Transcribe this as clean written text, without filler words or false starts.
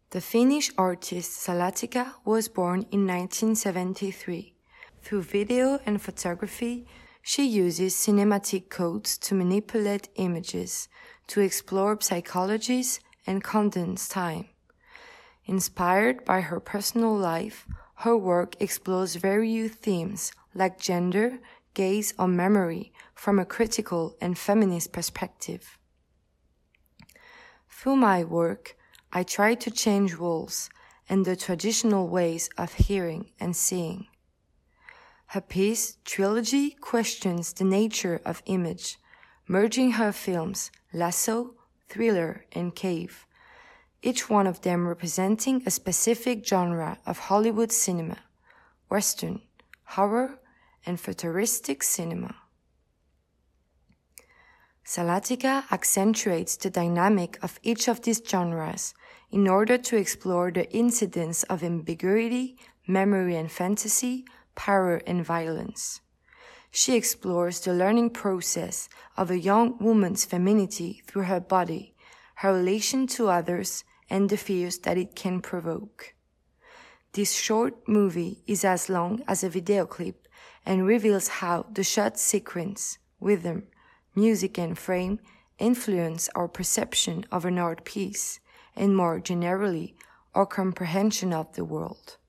The Finnish artist Salatika was born in 1973. Through video and photography, she uses cinematic codes to manipulate images, to explore psychologies and condense time. Inspired by her personal life, her work explores various themes like gender, gaze, or memory from a critical and feminist perspective. Through my work, I try to change roles and the traditional ways of hearing and seeing. Her piece, Trilogy, questions the nature of image, merging her films, Lasso, Thriller, and Cave, each one of them representing a specific genre of Hollywood cinema, Western, horror, and futuristic cinema. Salatika accentuates the dynamic of each of these genres in order to explore the incidence of ambiguity, memory and fantasy, power and violence. She explores the learning process of a young woman's femininity through her body, her relation to others, and the fears that it can provoke. This short movie is as long as a video clip and reveals how the shot sequence, rhythm, music and frame influence our perception of an art piece and more generally our comprehension of the world.